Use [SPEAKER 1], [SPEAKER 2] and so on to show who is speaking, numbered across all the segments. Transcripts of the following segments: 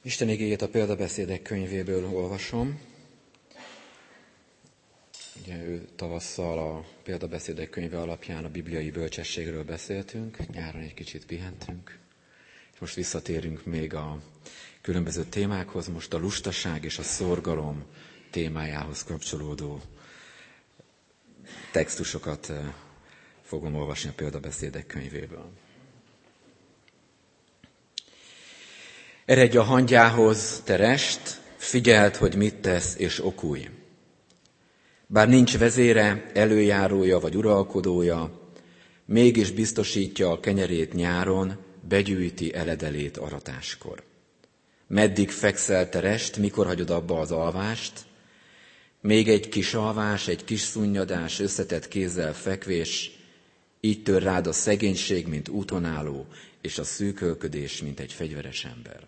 [SPEAKER 1] Isten igéjét a Példabeszédek könyvéből olvasom. Ugye tavasszal a Példabeszédek könyve alapján a bibliai bölcsességről beszéltünk, nyáron egy kicsit pihentünk, és most visszatérünk még a különböző témákhoz, most a lustaság és a szorgalom témájához kapcsolódó textusokat fogom olvasni a Példabeszédek könyvéből. Eredj a hangyához, te rest, figyeld, hogy mit tesz, és okulj. Bár nincs vezére, előjárója vagy uralkodója, mégis biztosítja a kenyerét nyáron, begyűjti eledelét aratáskor. Meddig fekszel, te rest, mikor hagyod abba az alvást? Még egy kis alvás, egy kis szunnyadás, összetett kézzel fekvés, így tör rád a szegénység, mint úton álló, és a szűkölködés, mint egy fegyveres ember.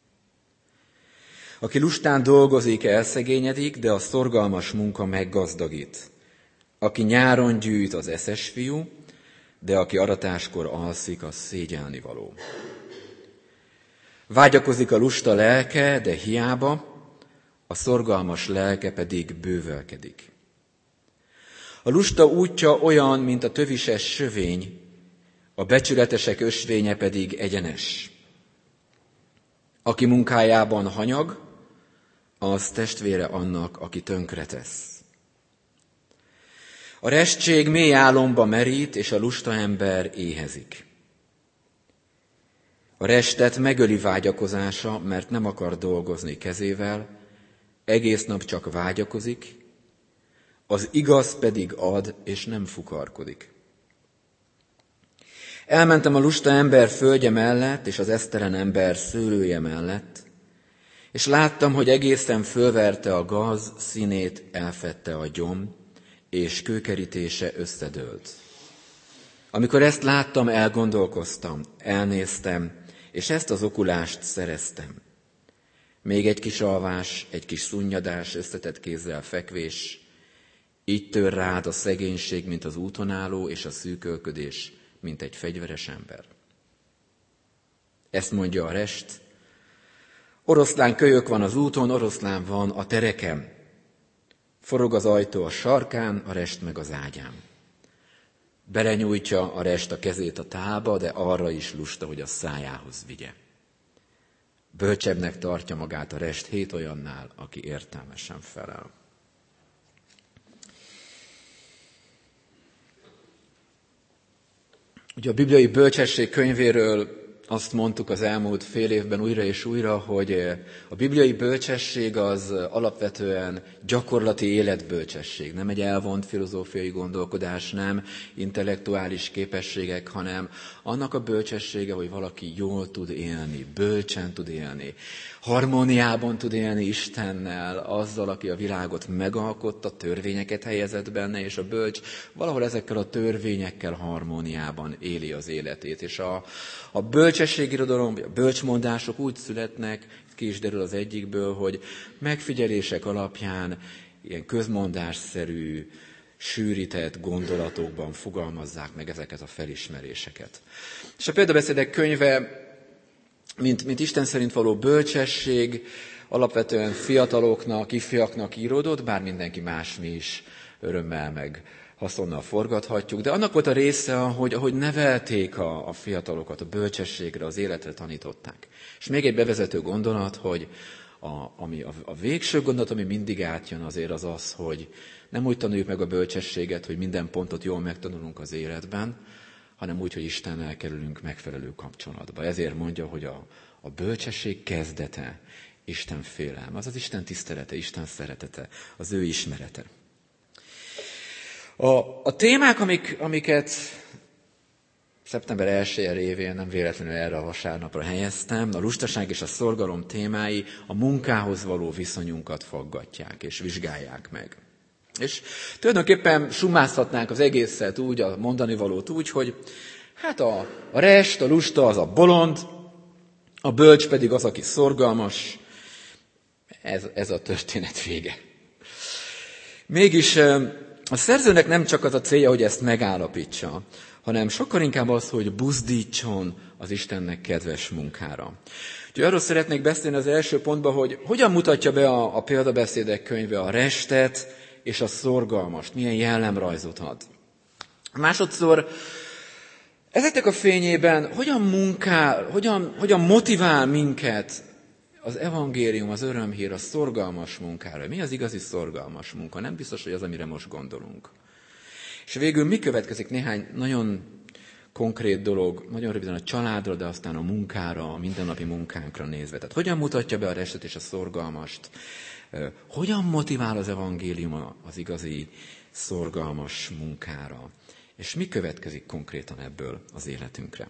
[SPEAKER 1] Aki lustán dolgozik, elszegényedik, de a szorgalmas munka meggazdagít. Aki nyáron gyűjt, az eszes fiú, de aki aratáskor alszik, az szégyelnivaló. Vágyakozik a lusta lelke, de hiába, a szorgalmas lelke pedig bővelkedik. A lusta útja olyan, mint a tövises sövény, a becsületesek ösvénye pedig egyenes. Aki munkájában hanyag, az testvére annak, aki tönkretesz. A restség mély álomba merít, és a lusta ember éhezik. A restet megöli vágyakozása, mert nem akar dolgozni kezével, egész nap csak vágyakozik, az igaz pedig ad, és nem fukarkodik. Elmentem a lusta ember földje mellett, és az esztelen ember szőlője mellett, és láttam, hogy egészen fölverte a gaz, színét elfedte a gyom, és kőkerítése összedőlt. Amikor ezt láttam, elgondolkoztam, elnéztem, és ezt az okulást szereztem. Még egy kis alvás, egy kis szunnyadás, összetett kézzel fekvés, így tör rád a szegénység, mint az úton álló, és a szűkölködés, mint egy fegyveres ember. Ezt mondja a rest. Oroszlán kölyök van az úton, oroszlán van a tereken. Forog az ajtó a sarkán, a rest meg az ágyán. Belenyújtja a rest a kezét a tálba, de arra is lusta, hogy a szájához vigye. Bölcsebbnek tartja magát a rest 7 olyannál, aki értelmesen felel. Ugye a bibliai bölcsesség könyvéről azt mondtuk az elmúlt fél évben újra és újra, hogy a bibliai bölcsesség az alapvetően gyakorlati életbölcsesség. Nem egy elvont filozófiai gondolkodás, nem intellektuális képességek, hanem annak a bölcsessége, hogy valaki jól tud élni, bölcsen tud élni, harmóniában tud élni Istennel, azzal, aki a világot megalkotta, törvényeket helyezett benne, és a bölcs valahol ezekkel a törvényekkel harmóniában éli az életét. És a bölcsességirodalom, a bölcsmondások úgy születnek, ki is derül az egyikből, hogy megfigyelések alapján ilyen közmondásszerű, sűrített gondolatokban fogalmazzák meg ezeket a felismeréseket. És a Példabeszédek könyve, mint Isten szerint való bölcsesség, alapvetően fiataloknak, ifjaknak íródott, bár mindenki más, mi is örömmel meg haszonnal forgathatjuk, de annak volt a része, ahogy nevelték a fiatalokat a bölcsességre, az életre tanították. És még egy bevezető gondolat, hogy a végső gondolat, ami mindig átjön azért az, hogy nem úgy tanuljuk meg a bölcsességet, hogy minden pontot jól megtanulunk az életben, hanem úgy, hogy Istennel kerülünk megfelelő kapcsolatba. Ezért mondja, hogy a bölcsesség kezdete Isten félelme, az Isten tisztelete, Isten szeretete, az ő ismerete. A témák, amiket szeptember 1 révén nem véletlenül erre a vasárnapra helyeztem, a lustaság és a szorgalom témái a munkához való viszonyunkat faggatják és vizsgálják meg. És tulajdonképpen summázhatnánk az egészet úgy, a mondani valót úgy, hogy hát a rest, a lusta az a bolond, a bölcs pedig az, aki szorgalmas. Ez a történet vége. Mégis A szerzőnek nem csak az a célja, hogy ezt megállapítsa, hanem sokkal inkább az, hogy buzdítson az Istennek kedves munkára. Úgyhogy arról szeretnék beszélni az első pontban, hogy hogyan mutatja be a példabeszédek könyve a restet és a szorgalmast, milyen jellemrajzot ad. Másodszor, ezeknek a fényében hogyan motivál minket az evangélium, az örömhír, a szorgalmas munkára. Mi az igazi szorgalmas munka? Nem biztos, hogy az, amire most gondolunk. És végül mi következik? Néhány nagyon konkrét dolog, nagyon röviden a családra, de aztán a munkára, a mindennapi munkánkra nézve. Tehát hogyan mutatja be a restet és a szorgalmast? Hogyan motivál az evangélium az igazi szorgalmas munkára? És mi következik konkrétan ebből az életünkre?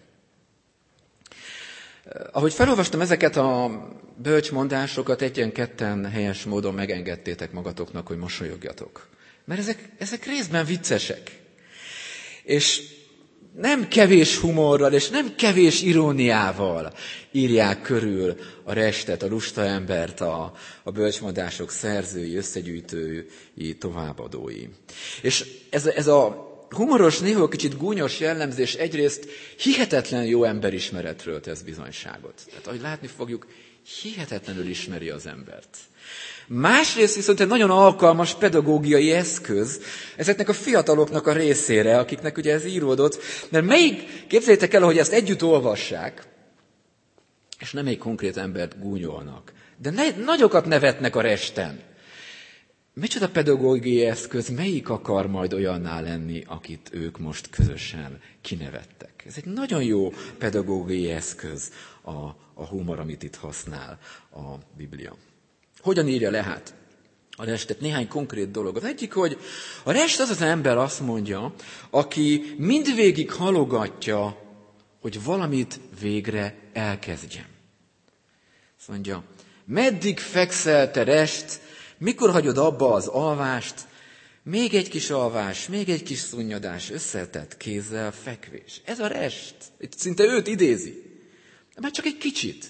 [SPEAKER 1] Ahogy felolvastam ezeket a bölcsmondásokat, egyen-ketten helyes módon megengedtétek magatoknak, hogy mosolyogjatok. Mert ezek részben viccesek. És nem kevés humorral, és nem kevés iróniával írják körül a restet, a lusta embert, a bölcsmondások szerzői, összegyűjtői, továbbadói. És ez a humoros, néha kicsit gúnyos jellemzés egyrészt hihetetlen jó emberismeretről tesz bizonyságot. Tehát, ahogy látni fogjuk, hihetetlenül ismeri az embert. Másrészt viszont egy nagyon alkalmas pedagógiai eszköz ezeknek a fiataloknak a részére, akiknek ugye ez íródott, mert képzeljétek el, hogy ezt együtt olvassák, és nem egy konkrét embert gúnyolnak, de nagyokat nevetnek a resten. Micsoda pedagógiai eszköz, melyik akar majd olyanná lenni, akit ők most közösen kinevettek? Ez egy nagyon jó pedagógiai eszköz a humor, amit itt használ a Biblia. Hogyan írja le hát a restet? Néhány konkrét dolog. Az egyik, hogy a rest az ember, azt mondja, aki mindvégig halogatja, hogy valamit végre elkezdjen. Azt mondja, meddig fekszel te rest, mikor hagyod abba az alvást, még egy kis alvás, még egy kis szunnyadás, összetett kézzel fekvés. Ez a rest. Itt szinte őt idézi. Már csak egy kicsit.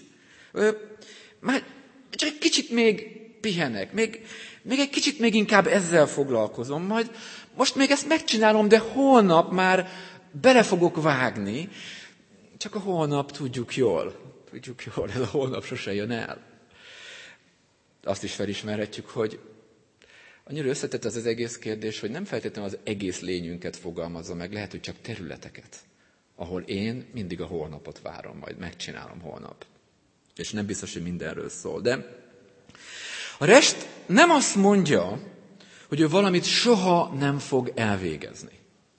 [SPEAKER 1] Már csak egy kicsit még pihenek, még egy kicsit még inkább ezzel foglalkozom, majd most még ezt megcsinálom, de holnap már bele fogok vágni, csak a holnap tudjuk jól, ez a holnap sose jön el. Azt is felismerhetjük, hogy annyira összetett az egész kérdés, hogy nem feltétlenül az egész lényünket fogalmazza meg, lehet, hogy csak területeket, ahol én mindig a holnapot várom, majd megcsinálom holnap. És nem biztos, hogy mindenről szól. De a rest nem azt mondja, hogy ő valamit soha nem fog elvégezni.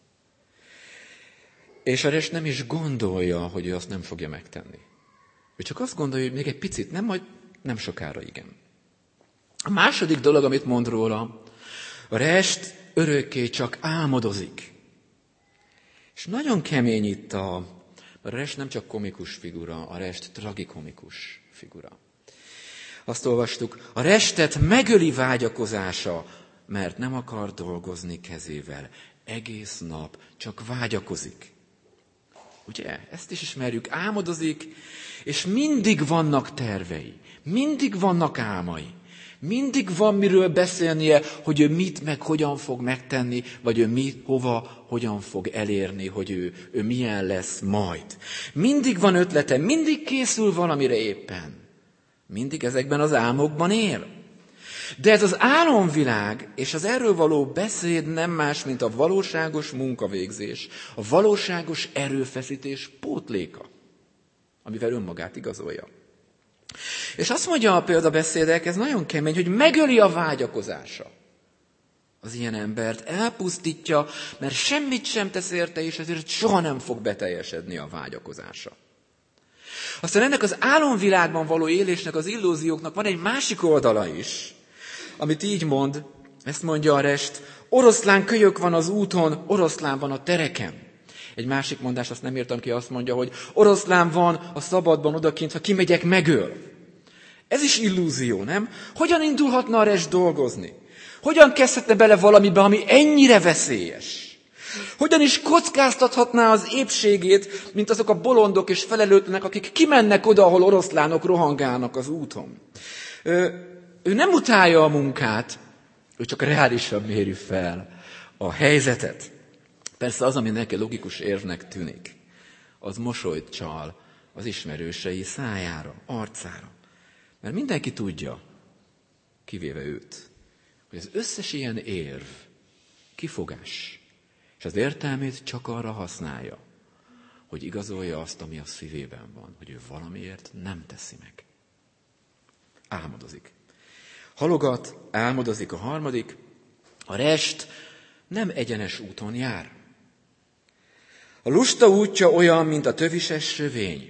[SPEAKER 1] És a rest nem is gondolja, hogy ő azt nem fogja megtenni. Ő csak azt gondolja, hogy még egy picit, nem sokára igen. A második dolog, amit mond róla, a rest örökké csak álmodozik. És nagyon kemény itt a rest nem csak komikus figura, a rest tragikomikus figura. Azt olvastuk, a restet megöli vágyakozása, mert nem akar dolgozni kezével. Egész nap csak vágyakozik. Ugye? Ezt is ismerjük, álmodozik, és mindig vannak tervei, mindig vannak álmai. Mindig van miről beszélnie, hogy ő mit meg hogyan fog megtenni, vagy ő hogyan fog elérni, hogy ő milyen lesz majd. Mindig van ötlete, mindig készül valamire éppen. Mindig ezekben az álmokban él. De ez az álomvilág és az erről való beszéd nem más, mint a valóságos munkavégzés, a valóságos erőfeszítés pótléka, amivel önmagát igazolja. És azt mondja a példabeszédek, ez nagyon kemény, hogy megöli a vágyakozása az ilyen embert, elpusztítja, mert semmit sem tesz érte, és ezért soha nem fog beteljesedni a vágyakozása. Aztán ennek az álomvilágban való élésnek, az illúzióknak van egy másik oldala is, amit így mond, ezt mondja a rest, oroszlán kölyök van az úton, oroszlán van a tereken. Egy másik mondás, azt nem írtam ki, azt mondja, hogy oroszlán van a szabadban odakint, ha kimegyek, megöl. Ez is illúzió, nem? Hogyan indulhatna a rest dolgozni? Hogyan kezdhetne bele valamibe, ami ennyire veszélyes? Hogyan is kockáztathatná az épségét, mint azok a bolondok és felelőtlenek, akik kimennek oda, ahol oroszlánok rohangálnak az úton? Ő nem utálja a munkát, ő csak reálisan méri fel a helyzetet. Persze az, ami neki logikus érvnek tűnik, az mosolyt csal az ismerősei szájára, arcára. Mert mindenki tudja, kivéve őt, hogy az összes ilyen érv kifogás, és az értelmét csak arra használja, hogy igazolja azt, ami a szívében van, hogy ő valamiért nem teszi meg. Álmodozik. Halogat, álmodozik a harmadik, a rest nem egyenes úton jár. A lusta útja olyan, mint a tövises sövény,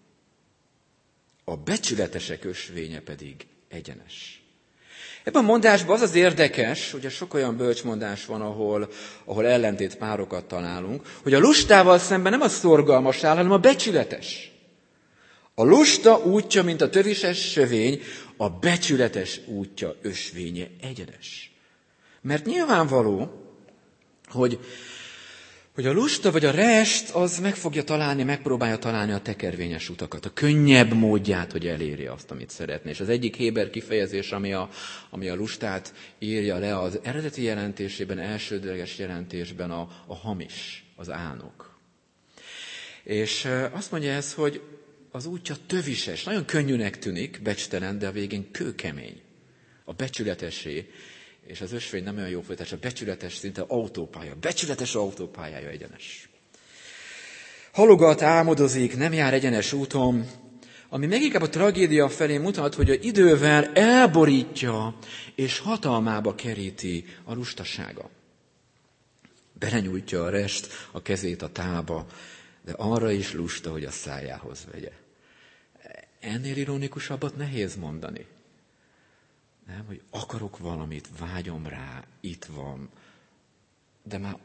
[SPEAKER 1] a becsületesek ösvénye pedig egyenes. Ebben a mondásban az érdekes, hogy sok olyan bölcsmondás van, ahol ellentétpárokat találunk, hogy a lustával szemben nem a szorgalmas áll, hanem a becsületes. A lusta útja, mint a tövises sövény, a becsületes útja ösvénye egyenes. Mert nyilvánvaló, hogy a lusta vagy a rest az megpróbálja találni a tekervényes utakat, a könnyebb módját, hogy elérje azt, amit szeretné. És az egyik héber kifejezés, ami a lustát írja le, az eredeti jelentésében, elsődleges jelentésben a hamis, az álnok. És azt mondja ez, hogy az útja tövises, nagyon könnyűnek tűnik, becstelen, de a végén kőkemény. A becsületessé, és az ösvény nem olyan jó folytatás, a becsületes szinte autópálya, becsületes autópályája egyenes. Halogat, álmodozik, nem jár egyenes úton, ami még inkább a tragédia felé mutat, hogy az idővel elborítja és hatalmába keríti a lustasága. Belenyújtja a rest a kezét a tálba, de arra is lusta, hogy a szájához vegye. Ennél ironikusabbat nehéz mondani. Nem, hogy akarok valamit, vágyom rá, itt van. De már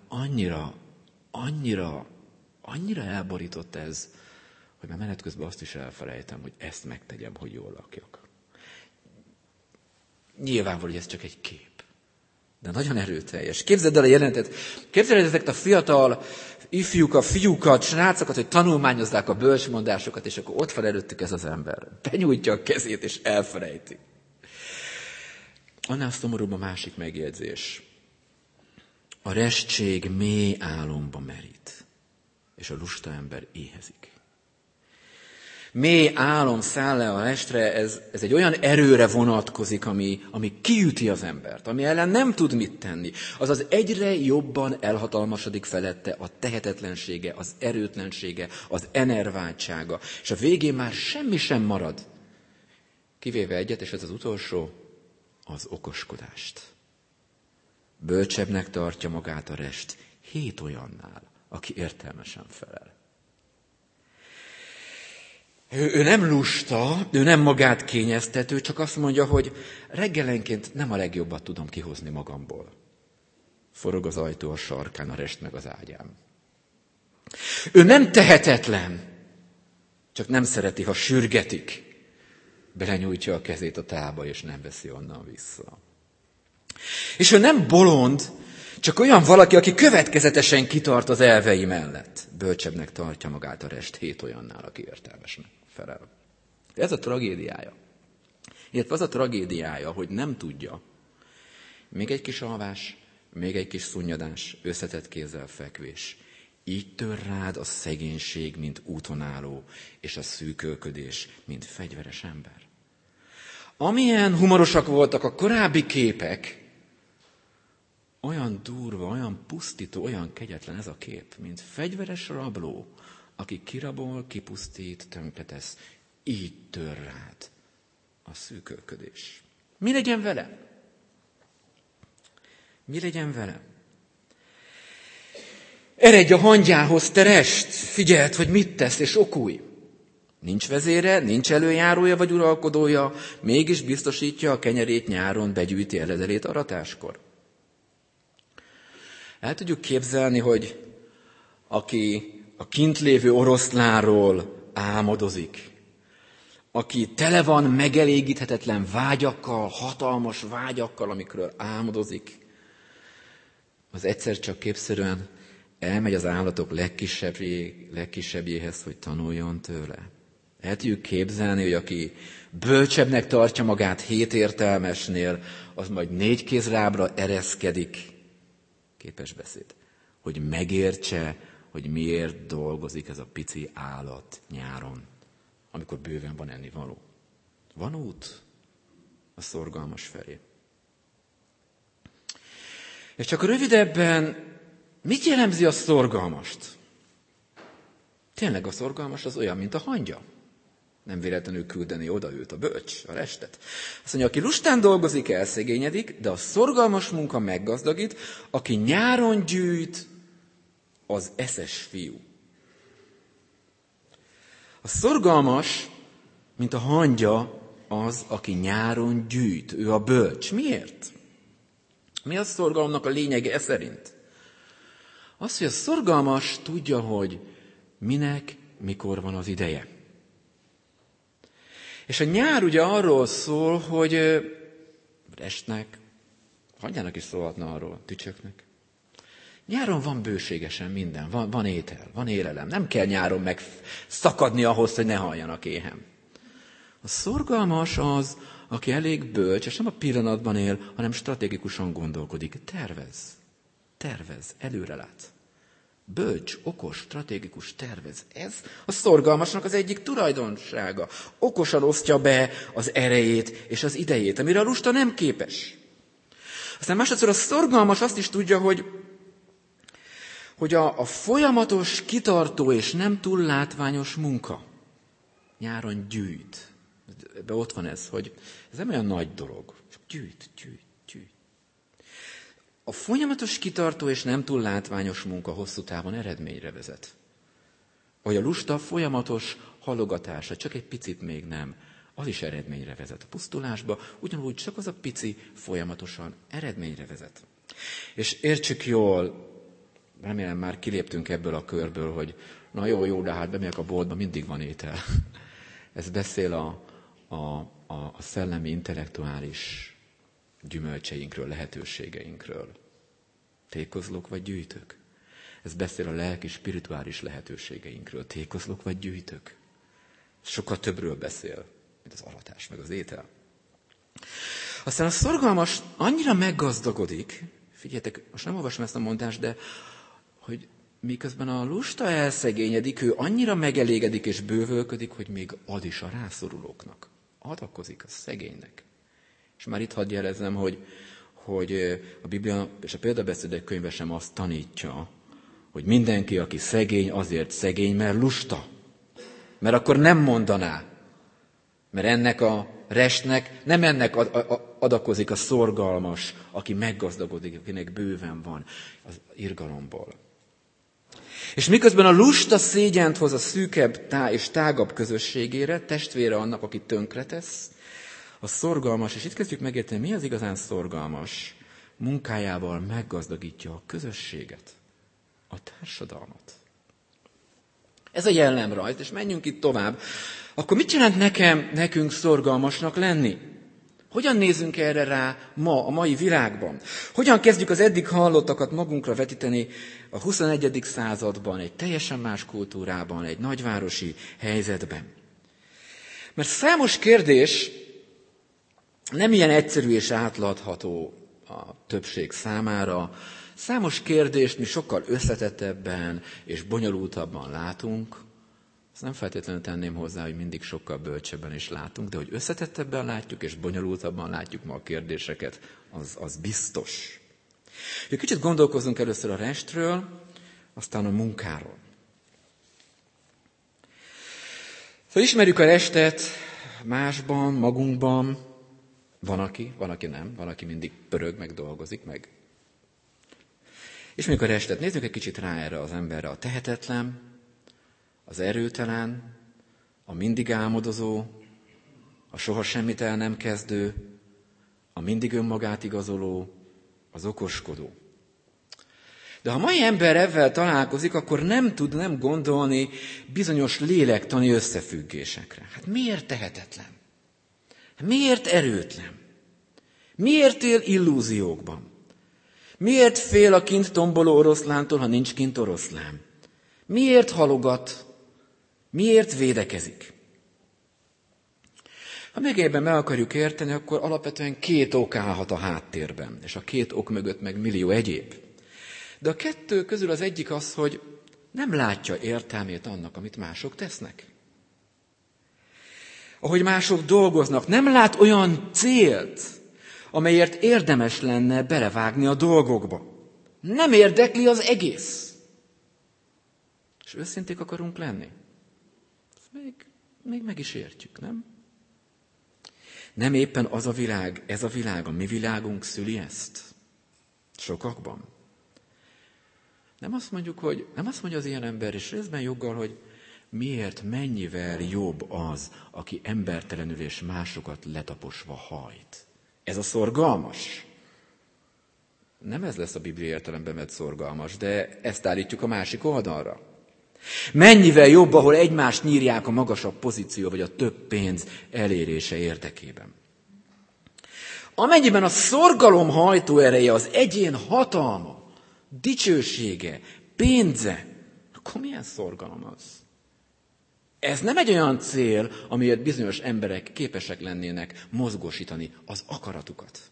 [SPEAKER 1] annyira elborított ez, hogy már menet közben azt is elfelejtem, hogy ezt megtegyem, hogy jól lakjak. Nyilvánvaló, hogy ez csak egy kép. De nagyon erőteljes. Képzeld el a jelentet. Képzeld el ezeket a fiatal ifjúkat, fiúkat, srácokat, hogy tanulmányozzák a bölcsmondásokat, és akkor ott van előttük ez az ember. Benyújtja a kezét, és elfelejti. Annál szomorúbb a másik megjegyzés. A restség mély álomba merít, és a lusta ember éhezik. Mély álom száll le a restre, ez egy olyan erőre vonatkozik, ami kiüti az embert, ami ellen nem tud mit tenni. Azaz egyre jobban elhatalmasodik felette a tehetetlensége, az erőtlensége, az enerváltsága, és a végén már semmi sem marad. Kivéve egyet, és ez az utolsó, az okoskodást. Bölcsebbnek tartja magát a rest 7 olyannál, aki értelmesen felel. Ő nem lusta, ő nem magát kényeztető, csak azt mondja, hogy reggelenként nem a legjobbat tudom kihozni magamból. Forog az ajtó a sarkán, a rest meg az ágyám. Ő nem tehetetlen, csak nem szereti, ha sürgetik. Belenyújtja a kezét a tálba, és nem veszi onnan vissza. És ő nem bolond, csak olyan valaki, aki következetesen kitart az elvei mellett. Bölcsebbnek tartja magát a rest 7 olyannál, aki értelmesnek felel. Ez a tragédiája. Illetve az a tragédiája, hogy nem tudja. Még egy kis alvás, még egy kis szunnyadás, összetett kézzel fekvés. Így tör rád a szegénység, mint úton álló, és a szűkölködés, mint fegyveres ember. Amilyen humorosak voltak a korábbi képek, olyan durva, olyan pusztító, olyan kegyetlen ez a kép, mint fegyveres rabló, aki kirabol, kipusztít, tönkretesz. Így tör rád a szűkölködés. Mi legyen vele? Mi legyen vele? Eredj a hangyához, te rest, figyeld, hogy mit tesz, és okulj. Nincs vezére, nincs előjárója vagy uralkodója, mégis biztosítja a kenyerét nyáron, begyűjti eledelét aratáskor. El tudjuk képzelni, hogy aki a kint lévő oroszlánról álmodozik, aki tele van megelégíthetetlen vágyakkal, hatalmas vágyakkal, amikről álmodozik, az egyszer csak képszerűen elmegy az állatok legkisebbjéhez, hogy tanuljon tőle. El tudjuk képzelni, hogy aki bölcsebbnek tartja magát 7 értelmesnél, az majd 4 kézlábra ereszkedik, képesbeszéd, hogy megértse, hogy miért dolgozik ez a pici állat nyáron, amikor bőven van ennivaló. Van út a szorgalmas felé. És csak rövidebben, mit jellemzi a szorgalmast? Tényleg a szorgalmas az olyan, mint a hangya. Nem véletlenül küldeni oda őt a bölcs, a restet. Azt mondja, aki lustán dolgozik, elszegényedik, de a szorgalmas munka meggazdagít, aki nyáron gyűjt, az eszes fiú. A szorgalmas, mint a hangya, az, aki nyáron gyűjt. Ő a bölcs. Miért? Mi a szorgalomnak a lényege ez szerint? Az, hogy a szorgalmas tudja, hogy minek, mikor van az ideje. És a nyár ugye arról szól, hogy restnek, hangyának is szólhatna arról, tücsöknek. Nyáron van bőségesen minden, van étel, van élelem. Nem kell nyáron megszakadni ahhoz, hogy ne haljanak éhen. A szorgalmas az, aki elég bölcs, és nem a pillanatban él, hanem stratégikusan gondolkodik. Tervez, előrelát. Bölcs, okos, stratégikus tervez. Ez a szorgalmasnak az egyik tulajdonsága. Okosan osztja be az erejét és az idejét, amire a lusta nem képes. Aztán másodszor a szorgalmas azt is tudja, hogy a folyamatos, kitartó és nem túl látványos munka nyáron gyűjt. Ebben ott van ez, hogy ez nem olyan nagy dolog. Csak gyűjt. A folyamatos, kitartó és nem túl látványos munka hosszú távon eredményre vezet. Vagy a lusta folyamatos halogatása, csak egy picit még nem, az is eredményre vezet. A pusztulásba ugyanúgy csak az a pici folyamatosan eredményre vezet. És értsük jól, remélem már kiléptünk ebből a körből, hogy na jó, de hát bemegyek a boltba, mindig van étel. Ez beszél a szellemi, intellektuális gyümölcseinkről, lehetőségeinkről. Tékozlok vagy gyűjtök? Ez beszél a lelki, spirituális lehetőségeinkről. Tékozlok vagy gyűjtök? Sokkal többről beszél, mint az aratás, meg az étel. Aztán a szorgalmas annyira meggazdagodik, figyeljetek, most nem olvasom ezt a mondást, de hogy miközben a lusta elszegényedik, ő annyira megelégedik és bővölködik, hogy még ad is a rászorulóknak. Adakozik a szegénynek. És már itt hadd jelezzem, hogy a Biblia és a példabeszédek könyve sem azt tanítja, hogy mindenki, aki szegény, azért szegény, mert lusta. Mert akkor nem mondaná. Mert ennek a restnek nem ennek adakozik a szorgalmas, aki meggazdagodik, akinek bőven van az irgalomból. És miközben a lusta szégyent hoz a szűkebb és tágabb közösségére, testvére annak, aki tönkretesz, a szorgalmas, és itt kezdjük megérteni, mi az igazán szorgalmas, munkájával meggazdagítja a közösséget, a társadalmat. Ez a jellemrajz, és menjünk itt tovább. Akkor mit jelent nekünk szorgalmasnak lenni? Hogyan nézünk erre rá ma, a mai világban? Hogyan kezdjük az eddig hallottakat magunkra vetíteni a 21. században, egy teljesen más kultúrában, egy nagyvárosi helyzetben? Mert számos kérdés nem ilyen egyszerű és átlátható a többség számára. Számos kérdést mi sokkal összetettebben és bonyolultabban látunk. Azt nem feltétlenül tenném hozzá, hogy mindig sokkal bölcsebben is látunk, de hogy összetettebben látjuk és bonyolultabban látjuk ma a kérdéseket, az biztos. Egy kicsit gondolkozunk először a restről, aztán a munkáról. Szóval ismerjük a restet másban, magunkban. Van, aki nem, van, aki mindig pörög, meg dolgozik, meg. Ismerjük a restet, nézzük egy kicsit rá erre az emberre. A tehetetlen, az erőtelen, a mindig álmodozó, a soha semmit el nem kezdő, a mindig önmagát igazoló, az okoskodó. De ha a mai ember ebben találkozik, akkor nem tud nem gondolni bizonyos lélektani összefüggésekre. Hát miért tehetetlen? Miért erőtlen? Miért él illúziókban? Miért fél a kint tomboló oroszlántól, ha nincs kint oroszlán? Miért halogat? Miért védekezik? Ha még ebben meg akarjuk érteni, akkor alapvetően két ok állhat a háttérben, és a két ok mögött meg millió egyéb. De a kettő közül az egyik az, hogy nem látja értelmét annak, amit mások tesznek. Ahogy mások dolgoznak, nem lát olyan célt, amelyért érdemes lenne belevágni a dolgokba. Nem érdekli az egész. És őszinték akarunk lenni. Még meg is értjük, nem? Nem éppen az a világ, ez a világ, a mi világunk szüli ezt? Sokakban. Nem azt mondja az ilyen ember, és részben joggal, hogy miért, mennyivel jobb az, aki embertelenül és másokat letaposva hajt. Ez a szorgalmas. Nem ez lesz a Biblia értelemben vett szorgalmas, de ezt állítjuk a másik oldalra. Mennyivel jobb, ahol egymást nyírják a magasabb pozíció, vagy a több pénz elérése érdekében. Amennyiben a szorgalom hajtóereje az egyén hatalma, dicsősége, pénze, akkor milyen szorgalom az? Ez nem egy olyan cél, amiért bizonyos emberek képesek lennének mozgósítani az akaratukat.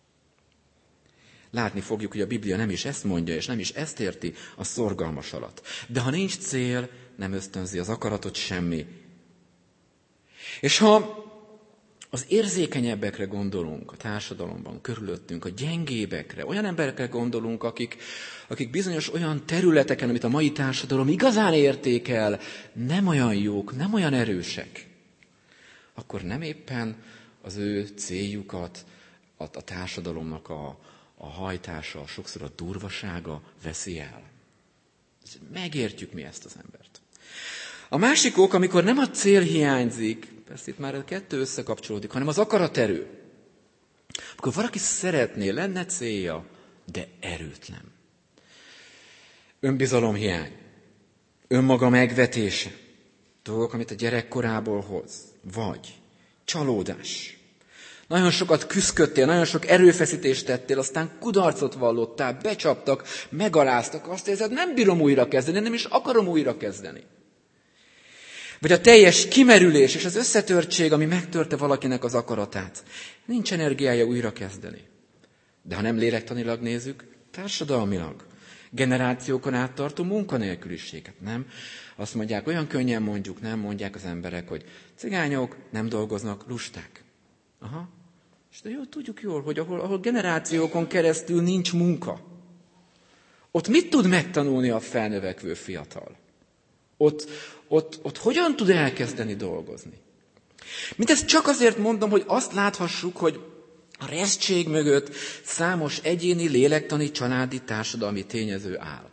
[SPEAKER 1] Látni fogjuk, hogy a Biblia nem is ezt mondja, és nem is ezt érti a szorgalmas alatt. De ha nincs cél, nem ösztönzi az akaratot semmi. És ha az érzékenyebbekre gondolunk a társadalomban, körülöttünk, a gyengébbekre, olyan emberekre gondolunk, akik bizonyos olyan területeken, amit a mai társadalom igazán értékel, nem olyan jók, nem olyan erősek, akkor nem éppen az ő céljukat a társadalomnak a hajtása, sokszor a durvasága veszi el. Megértjük mi ezt az embert. A másik ok, amikor nem a cél hiányzik, persze itt már a kettő összekapcsolódik, hanem az akaraterő. Akkor valaki szeretné, lenne célja, de erőtlen. Önbizalomhiány, önmaga megvetése, dolgok, amit a gyerekkorából hoz, vagy csalódás. Nagyon sokat küszködtél, nagyon sok erőfeszítést tettél, aztán kudarcot vallottál, becsaptak, megaláztak, azt érzed, nem bírom újrakezdeni, nem is akarom újrakezdeni. Vagy a teljes kimerülés és az összetörtség, ami megtörte valakinek az akaratát. Nincs energiája újrakezdeni. De ha nem lélektanilag nézzük, társadalmilag. Generációkon áttartó munkanélküliséget, nem? Azt mondják, olyan könnyen mondjuk, nem mondják az emberek, hogy cigányok nem dolgoznak, lusták. Aha. És de jól tudjuk jól, hogy ahol generációkon keresztül nincs munka, ott mit tud megtanulni a felnövekvő fiatal? Ott hogyan tud elkezdeni dolgozni? Mindezt csak azért mondom, hogy azt láthassuk, hogy a restség mögött számos egyéni, lélektani, családi, társadalmi tényező áll.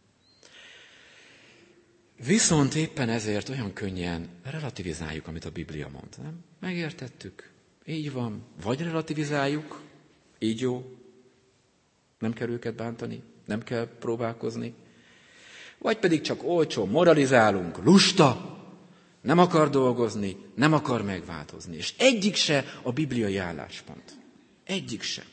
[SPEAKER 1] Viszont éppen ezért olyan könnyen relativizáljuk, amit a Biblia mond. Nem? Megértettük? Így van. Vagy relativizáljuk, így jó, nem kell őket bántani, nem kell próbálkozni. Vagy pedig csak olcsó moralizálunk, lusta, nem akar dolgozni, nem akar megváltozni. És egyik se a bibliai álláspont. Egyik se.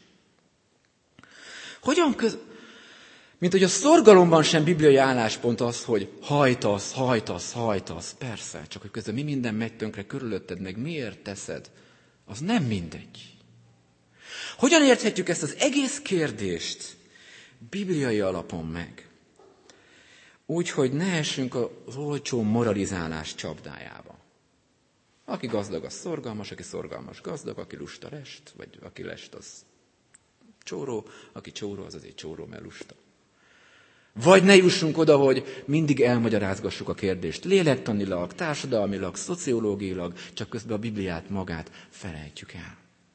[SPEAKER 1] Mint hogy a szorgalomban sem bibliai álláspont az, hogy hajtasz. Persze, csak hogy közben mi minden megy tönkre körülötted, meg miért teszed, az nem mindegy. Hogyan érthetjük ezt az egész kérdést bibliai alapon meg? Úgy, hogy ne essünk az olcsó moralizálás csapdájába. Aki gazdag, az szorgalmas, aki szorgalmas, gazdag, aki lusta, lest, vagy aki lest, az csóró, aki csóró, az azért csóró, mert lusta. Vagy ne jussunk oda, hogy mindig elmagyarázgassuk a kérdést lélektanilag, társadalmilag, szociológiailag, csak közben a Bibliát magát felejtjük el.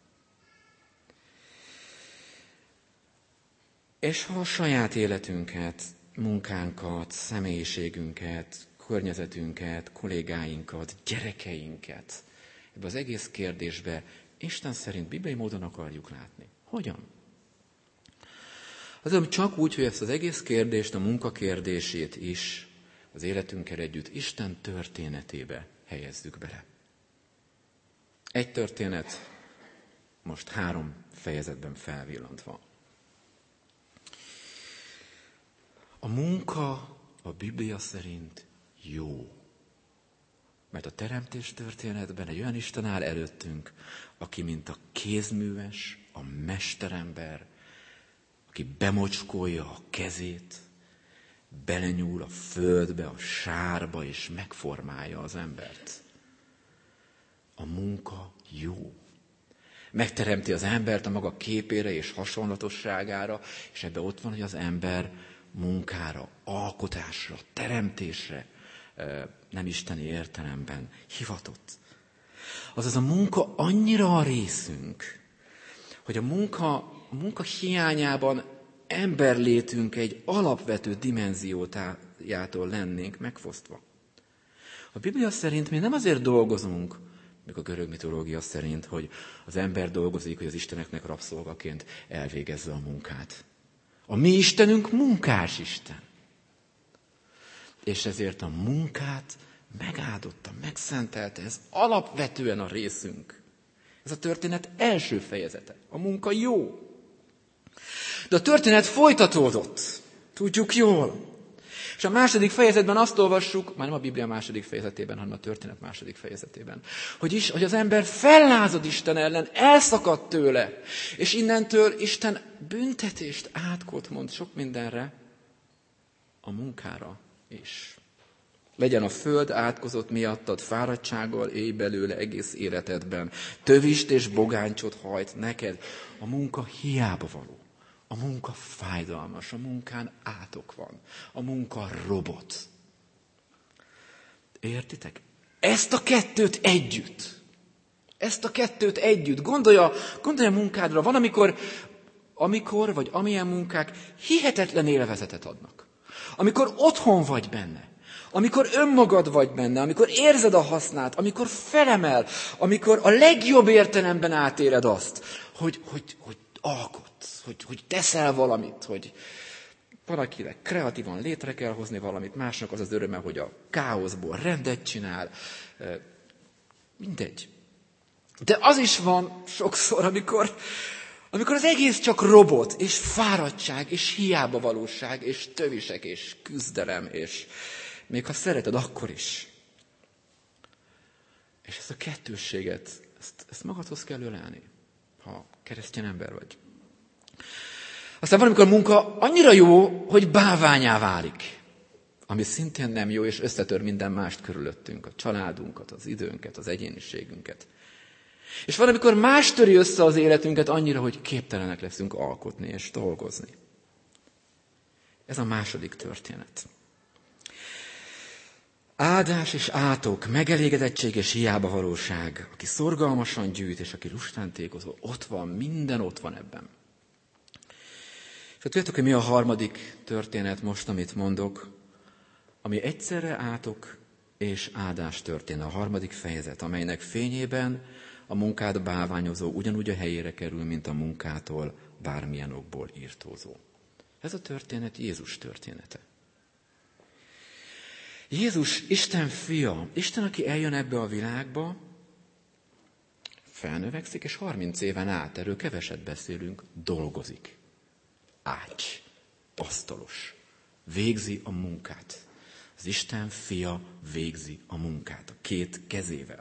[SPEAKER 1] És ha a saját életünket, munkánkat, személyiségünket, környezetünket, kollégáinkat, gyerekeinket ebbe az egész kérdésbe Isten szerint bibliai módon akarjuk látni. Hogyan? Azért csak úgy, hogy ezt az egész kérdést, a munka kérdését is az életünkkel együtt Isten történetébe helyezzük bele. Egy történet, most 3 fejezetben felvillantva. A munka a Biblia szerint jó. Mert a teremtés történetben egy olyan Isten áll előttünk, aki mint a kézműves, a mesterember, aki bemocskolja a kezét, belenyúl a földbe, a sárba, és megformálja az embert. A munka jó. Megteremti az embert a maga képére és hasonlatosságára, és ebben ott van, hogy az ember munkára, alkotásra, teremtésre, nem isteni értelemben hivatott. Azaz a munka annyira a részünk, hogy a munka hiányában emberlétünk egy alapvető dimenziójától lennénk megfosztva. A Biblia szerint mi nem azért dolgozunk, még a görög mitológia szerint, hogy az ember dolgozik, hogy az isteneknek rabszolgaként elvégezze a munkát. A mi Istenünk munkás Isten. És ezért a munkát megáldotta, megszentelte. Ez alapvetően a részünk. Ez a történet első fejezete. A munka jó. De a történet folytatódott. Tudjuk jól. És a második fejezetben azt olvassuk, már nem a Biblia második fejezetében, hanem a történet második fejezetében, hogy az ember fellázad Isten ellen, elszakadt tőle, és innentől Isten büntetést, átkot mond sok mindenre, a munkára is. Legyen a föld átkozott miattad fáradtsággal, élj belőle egész életedben. Tövist és bogáncsot hajt neked. A munka hiába való. A munka fájdalmas, a munkán átok van. A munka robot. Értitek? Ezt a kettőt együtt. Gondolja munkádra. Van, amikor vagy amilyen munkák hihetetlen élvezetet adnak. Amikor otthon vagy benne. Amikor önmagad vagy benne, amikor érzed a hasznát, amikor felemel, amikor a legjobb értelemben átéled azt, hogy alkotsz, hogy teszel valamit, hogy valakinek kreatívan létre kell hozni valamit, másnak az az öröme, hogy a káoszból rendet csinál. Mindegy. De az is van sokszor, amikor az egész csak robot, és fáradtság, és hiába valóság, és tövisek, és küzdelem, és még ha szereted, akkor is. És ezt a kettősséget, ezt magadhoz kell ölelni, ha keresztény ember vagy. Aztán van, amikor a munka annyira jó, hogy bálványá válik, ami szintén nem jó, és összetör minden mást körülöttünk, a családunkat, az időnket, az egyéniségünket. És van, amikor más töri össze az életünket annyira, hogy képtelenek leszünk alkotni és dolgozni. Ez a második történet. Áldás és átok, megelégedettség és hiába valóság, aki szorgalmasan gyűjt, és aki lustántékozó, ott van, minden ott van ebben. És tudjátok, hogy mi a harmadik történet most, amit mondok, ami egyszerre átok és áldás történet, a harmadik fejezet, amelynek fényében a munkát bálványozó ugyanúgy a helyére kerül, mint a munkától bármilyen okból írtózó. Ez a történet Jézus története. Jézus Isten fia, Isten, aki eljön ebbe a világba, felnövekszik, és 30 éven át, erről keveset beszélünk, dolgozik. Ács, asztalos, végzi a munkát. Az Isten fia végzi a munkát a két kezével.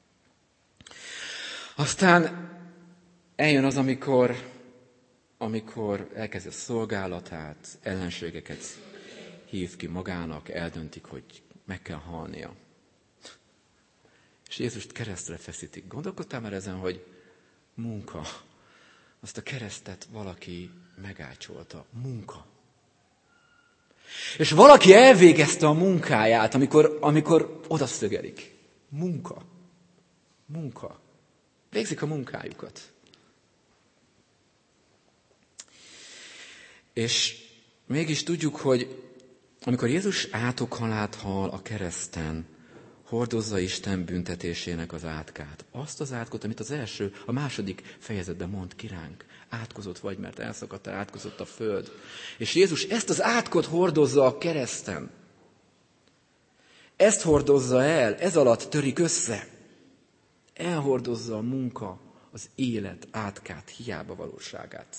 [SPEAKER 1] Aztán eljön az, amikor elkezdi a szolgálatát, ellenségeket hív ki magának, eldöntik, hogy meg kell halnia. És Jézust keresztre feszítik. Gondolkodtál már ezen, hogy munka, azt a keresztet valaki megácsolta. Munka. És valaki elvégezte a munkáját, amikor odaszögelik. Munka. Munka. Végzik a munkájukat. És mégis tudjuk, hogy amikor Jézus átokhalált hal a kereszten, hordozza Isten büntetésének az átkát. Azt az átkot, amit a második fejezetben mond ki ránk. Átkozott vagy, mert elszakadtál, átkozott a föld. És Jézus ezt az átkot hordozza a kereszten. Ezt hordozza el, ez alatt törik össze. Elhordozza a munka, az élet átkát, hiába valóságát.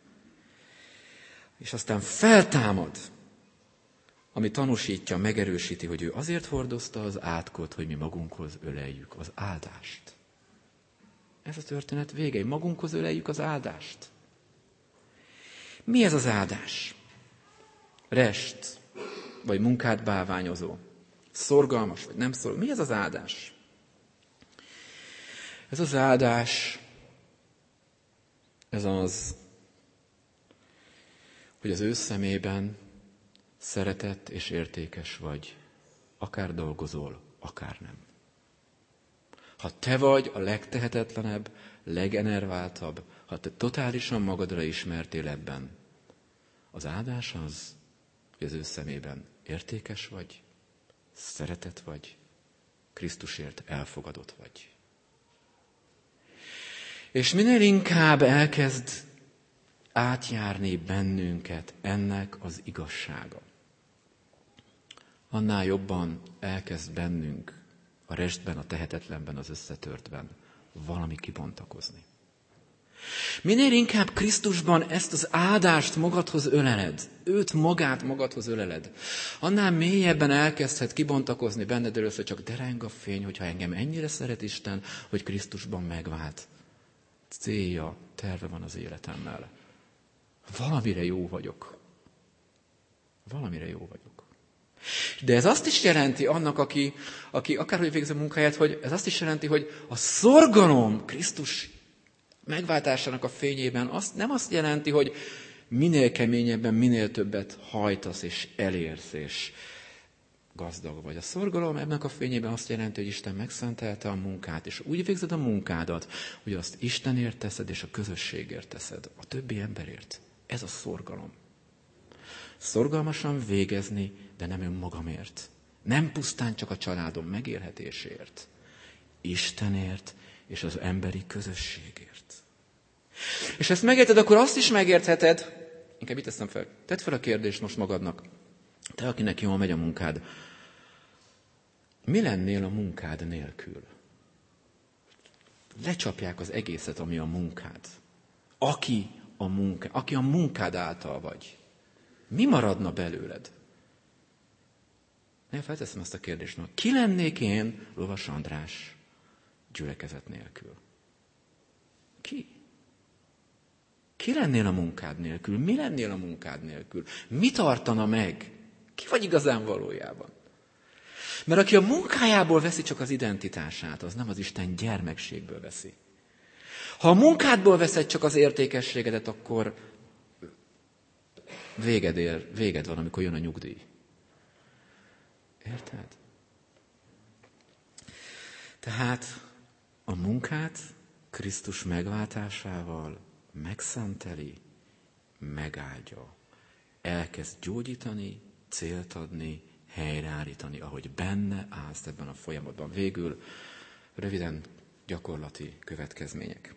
[SPEAKER 1] És aztán feltámad, ami tanúsítja, megerősíti, hogy ő azért hordozta az átkot, hogy mi magunkhoz öleljük az áldást. Ez a történet vége, magunkhoz öleljük az áldást. Mi ez az áldás? Rest, vagy munkát bálványozó? Szorgalmas, vagy nem szorgalmas? Mi ez az áldás? Ez az áldás, ez az, hogy az ő szemében szeretett és értékes vagy, akár dolgozol, akár nem. Ha te vagy a legtehetetlenebb, legenerváltabb, ha te totálisan magadra ismertél ebben, az áldás az, hogy az ő szemében értékes vagy, szeretett vagy, Krisztusért elfogadott vagy. És minél inkább elkezd átjárni bennünket ennek az igazsága, annál jobban elkezd bennünk a restben, a tehetetlenben, az összetörtben valami kibontakozni. Minél inkább Krisztusban ezt az áldást magadhoz öleled, őt magát magadhoz öleled, annál mélyebben elkezdhet kibontakozni benned először csak dereng a fény, hogyha engem ennyire szeret Isten, hogy Krisztusban megvált. Célja, terve van az életemmel. Valamire jó vagyok. Valamire jó vagyok. De ez azt is jelenti annak, aki akárhogy végzi a munkáját, hogy ez azt is jelenti, hogy a szorgalom Krisztus megváltásának a fényében nem azt jelenti, hogy minél keményebben, minél többet hajtasz és elérsz, és gazdag vagy. A szorgalom ennek a fényében azt jelenti, hogy Isten megszentelte a munkát, és úgy végzed a munkádat, hogy azt Istenért teszed, és a közösségért teszed, a többi emberért. Ez a szorgalom. Szorgalmasan végezni, de nem önmagamért. Nem pusztán csak a családom megélhetéséért. Istenért és az emberi közösségért. És ezt megérted, akkor azt is megértheted, inkább itt teszem fel, tedd fel a kérdést most magadnak, te, akinek jól megy a munkád, mi lennél a munkád nélkül? Lecsapják az egészet, ami a munkád. Aki a munkád által vagy. Mi maradna belőled? Én felteszem azt a kérdést, ki lennék én, Lovas András, gyülekezet nélkül? Ki? Ki lennél a munkád nélkül? Mi lennél a munkád nélkül? Mi tartana meg? Ki vagy igazán valójában? Mert aki a munkájából veszi csak az identitását, az nem az Isten gyermekségből veszi. Ha a munkádból veszed csak az értékességedet, akkor véged van, amikor jön a nyugdíj. Érted? Tehát a munkát Krisztus megváltásával megszenteli, megáldja. Elkezd gyógyítani, célt adni, helyreállítani, ahogy benne állsz ebben a folyamatban. Végül röviden gyakorlati következmények.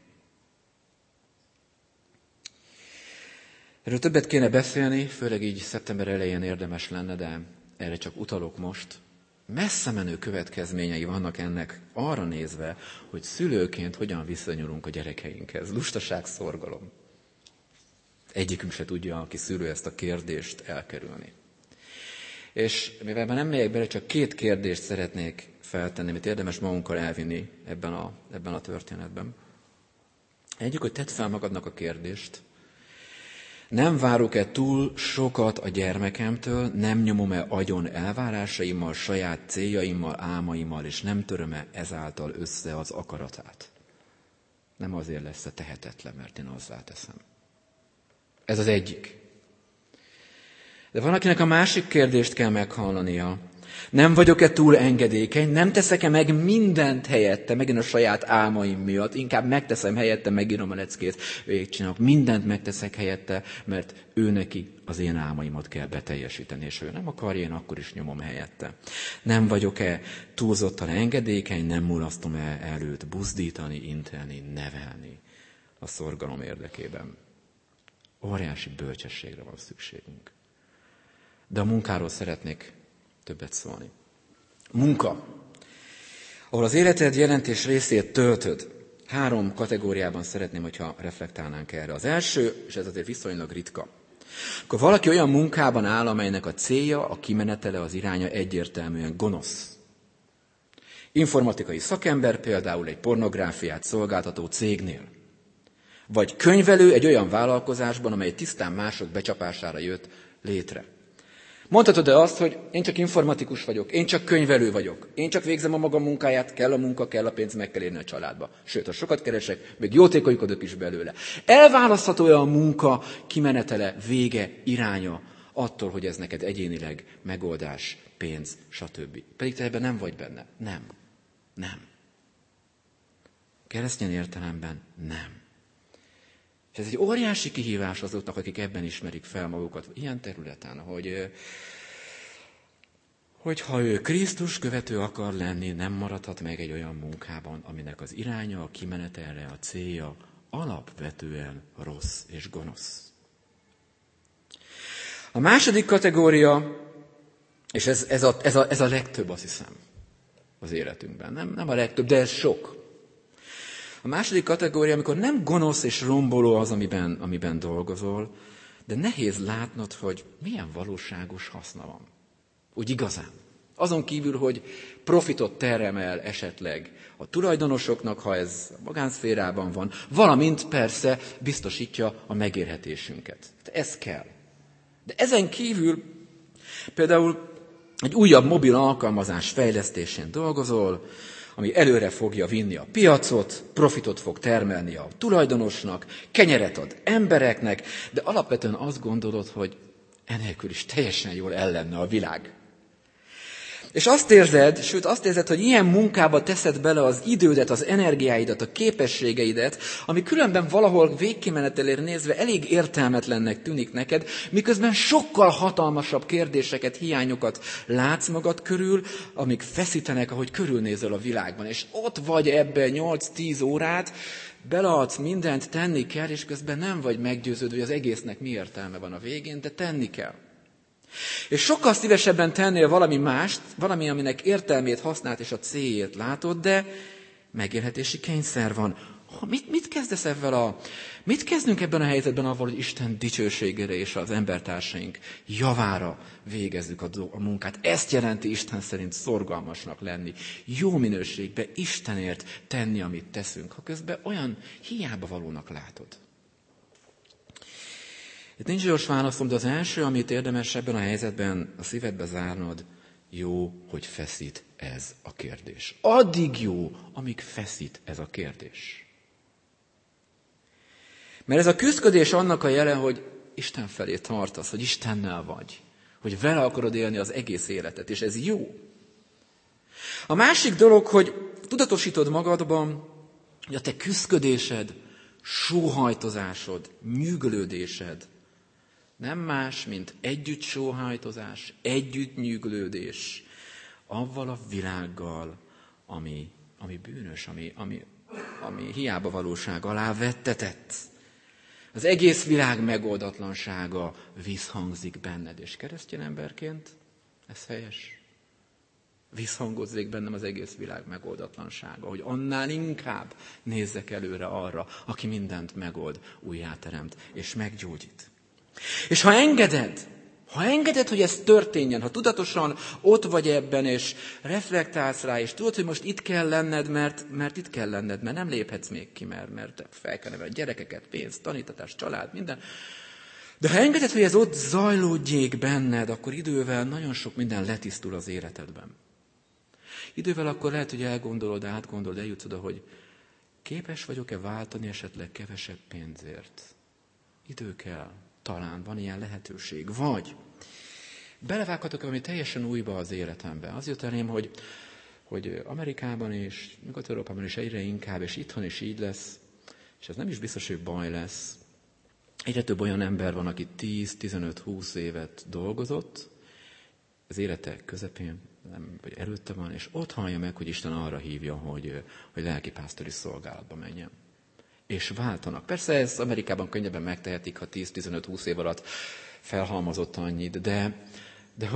[SPEAKER 1] Erről többet kéne beszélni, főleg így szeptember elején érdemes lenne, de erre csak utalok most. Messze menő következményei vannak ennek arra nézve, hogy szülőként hogyan viszonyulunk a gyerekeinkhez. Lustaság, szorgalom. Egyikünk se tudja, aki szülő, ezt a kérdést elkerülni. És mivel már nem megyek bele, csak 2 kérdést szeretnék feltenni, amit érdemes magunkkal elvinni ebben a történetben. Egyik, hogy tedd fel magadnak a kérdést, nem várok-e túl sokat a gyermekemtől, nem nyomom-e agyon elvárásaimmal, saját céljaimmal, álmaimmal, és nem töröm-e ezáltal össze az akaratát. Nem azért lesz-e tehetetlen, mert én azzá teszem. Ez az egyik. De van, akinek a másik kérdést kell meghallania. Nem vagyok-e túl engedékeny, nem teszek-e meg mindent helyette, megint a saját álmaim miatt, inkább megteszem helyette, megírom a leckét, végigcsinálok, mindent megteszek helyette, mert ő neki az én álmaimat kell beteljesíteni, és ő nem akarja, én akkor is nyomom helyette. Nem vagyok-e túlzottan engedékeny, nem mulasztom-e előtt buzdítani, intelni, nevelni a szorgalom érdekében. Óriási bölcsességre van szükségünk. De a munkáról szeretnék többet szólni. Munka, ahol az életed jelentés részét töltöd. 3 kategóriában szeretném, hogyha reflektálnánk erre. Az első, és ez azért viszonylag ritka, akkor valaki olyan munkában áll, amelynek a célja, a kimenetele, az iránya egyértelműen gonosz. Informatikai szakember például egy pornográfiát szolgáltató cégnél. Vagy könyvelő egy olyan vállalkozásban, amely tisztán mások becsapására jött létre. Mondhatod-e azt, hogy én csak informatikus vagyok, én csak könyvelő vagyok, én csak végzem a magam munkáját, kell a munka, kell a pénz, meg kell érni a családba. Sőt, ha sokat keresek, még jótékonykodok is belőle. Elválasztható-e a munka kimenetele, vége, iránya attól, hogy ez neked egyénileg megoldás, pénz, stb. Pedig te ebben nem vagy benne. Nem. Keresztény értelemben nem. És ez egy óriási kihívás azoknak, akik ebben ismerik fel magukat, ilyen területen, hogy ha ő Krisztus követő akar lenni, nem maradhat meg egy olyan munkában, aminek az iránya, a kimenetele, a célja alapvetően rossz és gonosz. A második kategória, és ez a legtöbb, azt hiszem, az életünkben. Nem a legtöbb, de ez sok. A második kategória, amikor nem gonosz és romboló az, amiben dolgozol, de nehéz látnod, hogy milyen valóságos haszna van. Úgy igazán. Azon kívül, hogy profitot termel esetleg a tulajdonosoknak, ha ez a magánszférában van, valamint persze biztosítja a megélhetésünket. Ez kell. De ezen kívül például egy újabb mobil alkalmazás fejlesztésén dolgozol, ami előre fogja vinni a piacot, profitot fog termelni a tulajdonosnak, kenyeret ad embereknek, de alapvetően azt gondolod, hogy enélkül is teljesen jól ellenne a világ. És azt érzed, hogy ilyen munkába teszed bele az idődet, az energiáidat, a képességeidet, ami különben valahol végkimenetelére nézve elég értelmetlennek tűnik neked, miközben sokkal hatalmasabb kérdéseket, hiányokat látsz magad körül, amik feszítenek, ahogy körülnézel a világban. És ott vagy ebbe 8-10 órát, beleadsz mindent, tenni kell, és közben nem vagy meggyőződve, hogy az egésznek mi értelme van a végén, de tenni kell. És sokkal szívesebben tennél valami mást, valami, aminek értelmét, hasznát és a céljét látod, de megélhetési kényszer van. Mit kezdünk ebben a helyzetben avval, hogy Isten dicsőségére és az embertársaink javára végezzük a munkát? Ezt jelenti Isten szerint szorgalmasnak lenni, jó minőségbe Istenért tenni, amit teszünk, ha közben olyan hiába valónak látod. Itt nincs gyors válaszom, de az első, amit érdemes ebben a helyzetben a szívedbe zárnod, jó, hogy feszít ez a kérdés. Addig jó, amíg feszít ez a kérdés. Mert ez a küszködés annak a jele, hogy Isten felé tartasz, hogy Istennel vagy, hogy vele akarod élni az egész életet, és ez jó. A másik dolog, hogy tudatosítod magadban, hogy a te küszködésed, sóhajtozásod, nyűgölődésed nem más, mint együtt sóhajtozás, együtt nyűgölődés avval a világgal, ami bűnös, ami hiába valóság alá vettetett. Az egész világ megoldatlansága visszhangzik benned, és keresztény emberként ez helyes. Visszhangozzék bennem az egész világ megoldatlansága, hogy annál inkább nézzek előre arra, aki mindent megold, újjáteremt és meggyógyít. És ha engeded, hogy ez történjen, ha tudatosan ott vagy ebben, és reflektálsz rá, és tudod, hogy most itt kell lenned, mert itt kell lenned, mert nem léphetsz még ki, mert fel kell nevelni gyerekeket, pénzt, tanítatás, család, minden. De ha engeded, hogy ez ott zajlódjék benned, akkor idővel nagyon sok minden letisztul az életedben. Idővel akkor lehet, hogy átgondolod, eljutsz oda, hogy képes vagyok-e váltani esetleg kevesebb pénzért. Idő kell. Talán van ilyen lehetőség. Vagy belevághatok valami teljesen újba az életembe. Az jött elém, hogy Amerikában és Nyugat-Európában is egyre inkább, és itthon is így lesz, és ez nem is biztos, hogy baj lesz. Egyre több olyan ember van, aki 10-15-20 évet dolgozott, az élete közepén, vagy előtte van, és ott hallja meg, hogy Isten arra hívja, hogy lelkipásztori szolgálatba menjen. És váltanak. Persze ez Amerikában könnyebben megtehetik, ha 10-15-20 év alatt felhalmozott annyit, de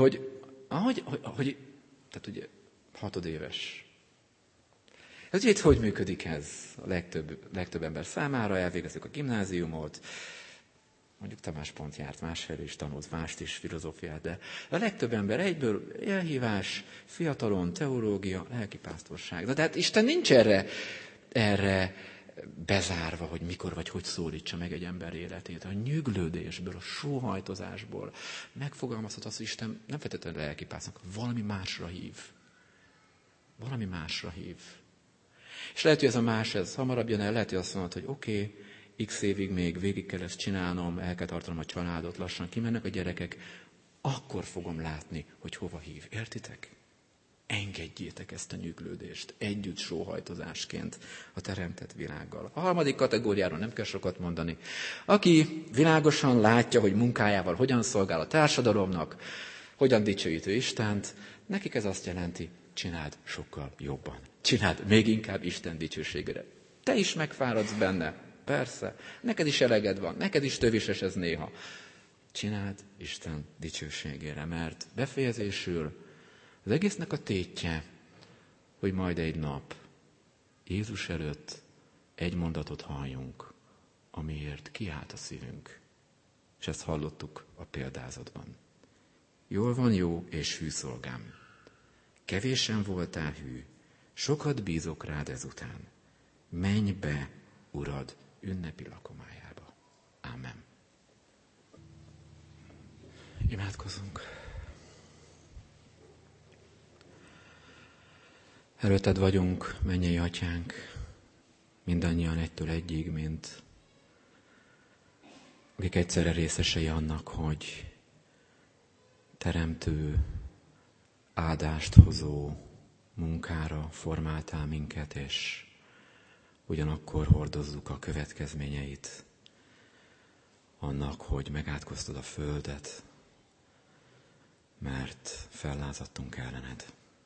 [SPEAKER 1] tehát ugye 6 éves. Ez ugye hogy működik ez a legtöbb ember számára? Elvégezzük a gimnáziumot, mondjuk Tamás pont járt másfelé is tanult, mást is, filozófiát, de a legtöbb ember egyből elhívás, fiatalon, teológia, lelkipásztorság. De hát Isten nincs erre bezárva, hogy mikor vagy hogy szólítsa meg egy ember életét. A nyüglődésből, a sóhajtozásból megfogalmazhat azt, hogy Isten nem feltétlenül lelkipásznak, valami másra hív. Valami másra hív. És lehet, hogy ez a más, ez hamarabb jön el, lehet, hogy azt mondod, hogy oké, x évig még végig kell ezt csinálnom, el kell tartanom a családot, lassan kimennek a gyerekek, akkor fogom látni, hogy hova hív. Értitek? Engedjétek ezt a nyüglődést együtt sóhajtozásként a teremtett világgal. A harmadik kategóriáról nem kell sokat mondani. Aki világosan látja, hogy munkájával hogyan szolgál a társadalomnak, hogyan dicsőítő Istent, nekik ez azt jelenti, csináld sokkal jobban. Csináld még inkább Isten dicsőségére. Te is megfáradsz benne, persze. Neked is eleged van, neked is tövises ez néha. Csináld Isten dicsőségére, mert befejezésül az egésznek a tétje, hogy majd egy nap Jézus előtt egy mondatot halljunk, amiért kiállt a szívünk. És ezt hallottuk a példázatban. Jól van, jó és hű szolgám. Kevésen voltál hű, sokat bízok rád ezután. Menj be, Urad, ünnepi lakomájába. Ámen. Imádkozzunk. Előtted vagyunk, mennyei atyánk, mindannyian egytől egyig, mint akik egyszerre részesei annak, hogy teremtő, áldást hozó munkára formáltál minket, és ugyanakkor hordozzuk a következményeit annak, hogy megátkoztad a földet, mert fellázadtunk ellened.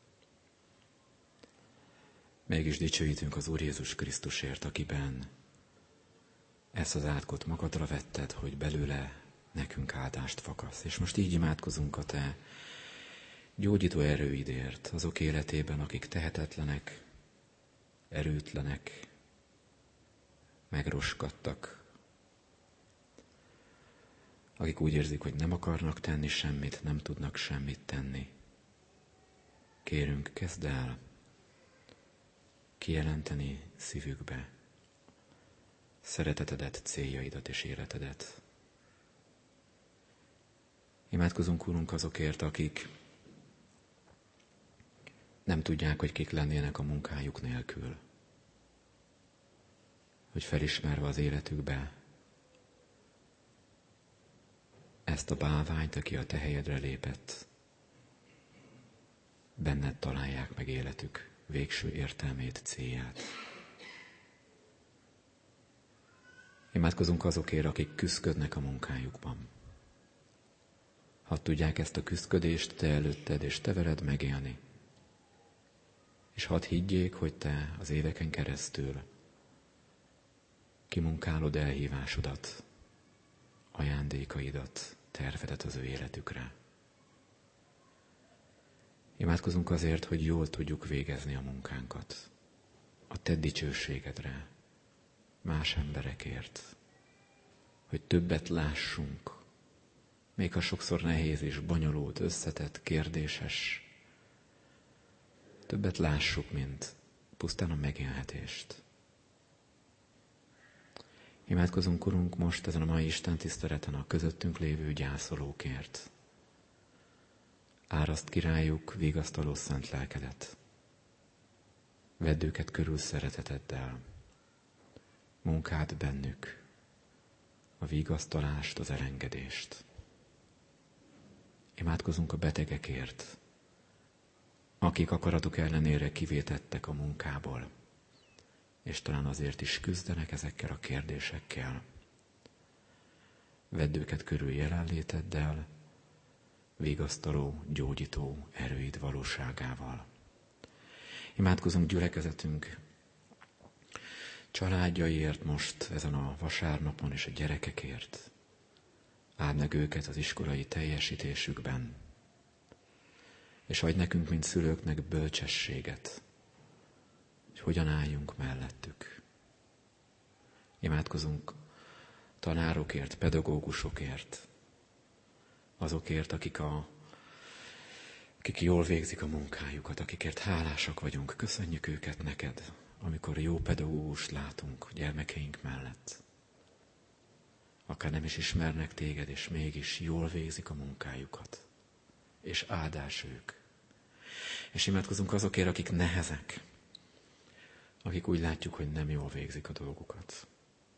[SPEAKER 1] Mégis dicsőítünk az Úr Jézus Krisztusért, akiben ezt az átkot magadra vetted, hogy belőle nekünk áldást fakasz. És most így imádkozunk a te gyógyító erőidért azok életében, akik tehetetlenek, erőtlenek, megroskadtak, akik úgy érzik, hogy nem akarnak tenni semmit, nem tudnak semmit tenni. Kérünk, kezd el kijelenteni szívükbe szeretetedet, céljaidat és életedet. Imádkozunk, Úrunk, azokért, akik nem tudják, hogy kik lennének a munkájuk nélkül. Hogy felismerve az életükbe ezt a bálványt, aki a te helyedre lépett, benned találják meg életük végső értelmét, célját. Imádkozunk azokért, akik küszködnek a munkájukban. Hadd tudják ezt a küszködést te előtted, és te veled megélni. És hadd higgyék, hogy te az éveken keresztül kimunkálod elhívásodat, ajándékaidat, tervedet az ő életükre. Imádkozunk azért, hogy jól tudjuk végezni a munkánkat, a te dicsőségedre, más emberekért, hogy többet lássunk, még ha sokszor nehéz és bonyolult, összetett, kérdéses, többet lássuk, mint pusztán a megélhetést. Imádkozunk, Urunk, most ezen a mai Isten tiszteleten a közöttünk lévő gyászolókért. Áraszt ki rájuk vigasztaló szent lelkedet. Vedd őket körül szereteteddel. Munkád bennük, a vigasztalást, az elengedést. Imádkozunk a betegekért, akik akaratuk ellenére kivétettek a munkából, és talán azért is küzdenek ezekkel a kérdésekkel. Vedd őket körül jelenléteddel, vigasztaló, gyógyító erőid valóságával. Imádkozunk gyülekezetünk családjaiért most ezen a vasárnapon, és a gyerekekért. Áld meg őket az iskolai teljesítésükben, és adj nekünk, mint szülőknek bölcsességet, hogy hogyan álljunk mellettük. Imádkozunk tanárokért, pedagógusokért, azokért, akik jól végzik a munkájukat, akikért hálásak vagyunk. Köszönjük őket neked, amikor jó pedagógust látunk gyermekeink mellett. Akár nem is ismernek téged, és mégis jól végzik a munkájukat. És áldás ők. És imádkozunk azokért, akik nehezek, akik úgy látjuk, hogy nem jól végzik a dolgukat.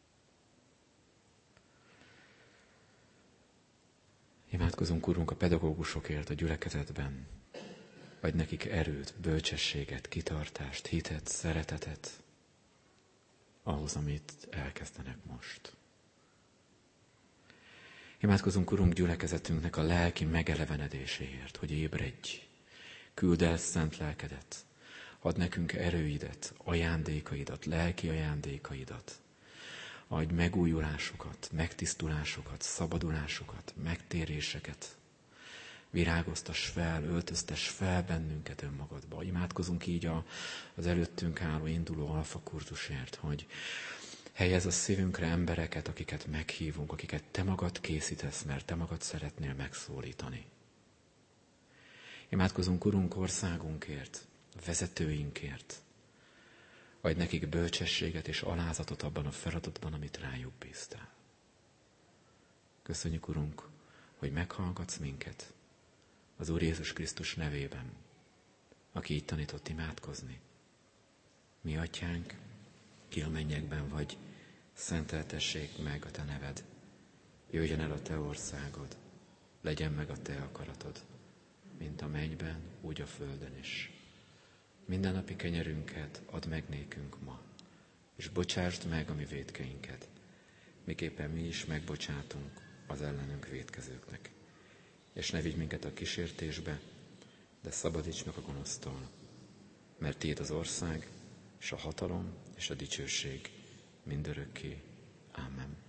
[SPEAKER 1] Imádkozunk, Urunk, a pedagógusokért a gyülekezetben. Adj nekik erőt, bölcsességet, kitartást, hitet, szeretetet ahhoz, amit elkezdenek most. Imádkozunk, Urunk, gyülekezetünknek a lelki megelevenedéséért, hogy ébredj, küld el szent lelkedet, add nekünk erőidet, ajándékaidat, lelki ajándékaidat, adj megújulásokat, megtisztulásokat, szabadulásokat, megtéréseket, virágoztass fel, öltöztess fel bennünket önmagadba. Imádkozunk így az előttünk álló induló alfakurtusért, hogy helyez a szívünkre embereket, akiket meghívunk, akiket te magad készítesz, mert te magad szeretnél megszólítani. Imádkozunk, Urunk, országunkért, vezetőinkért. Adj nekik bölcsességet és alázatot abban a feladatban, amit rájuk bíztál. Köszönjük, Urunk, hogy meghallgatsz minket az Úr Jézus Krisztus nevében, aki így tanított imádkozni. Mi Atyánk, ki a mennyekben vagy, szenteltessék meg a te neved. Jöjjön el a te országod, legyen meg a te akaratod, mint a mennyben, úgy a földön is. Mindennapi kenyerünket add meg nékünk ma, és bocsásd meg a mi vétkeinket, miképpen mi is megbocsátunk az ellenünk vétkezőknek. És ne vigy minket a kísértésbe, de szabadíts meg a gonosztól, mert tiéd az ország, és a hatalom, és a dicsőség mindörökké. Ámen.